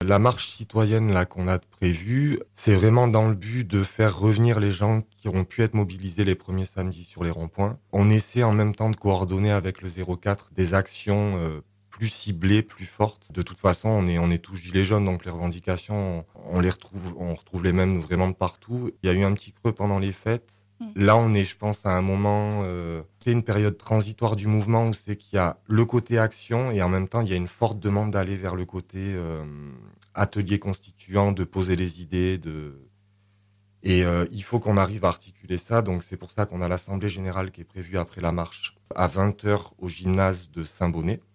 La marche citoyenne là qu'on a prévue, c'est vraiment dans le but de faire revenir les gens qui auront pu être mobilisés les premiers samedis sur les ronds-points. On essaie en même temps de coordonner avec le 04 des actions plus ciblées, plus fortes. De toute façon, on est tous gilets jaunes, donc les revendications, on retrouve les mêmes vraiment de partout. Il y a eu un petit creux pendant les fêtes. Mm. Là, on est, je pense, à un moment, c'est une période transitoire du mouvement où c'est qu'il y a le côté action et en même temps, il y a une forte demande d'aller vers le côté atelier constituant, de poser les idées, et il faut qu'on arrive à articuler ça. Donc c'est pour ça qu'on a l'Assemblée générale qui est prévue après la marche à 20 heures au gymnase de Saint-Bonnet.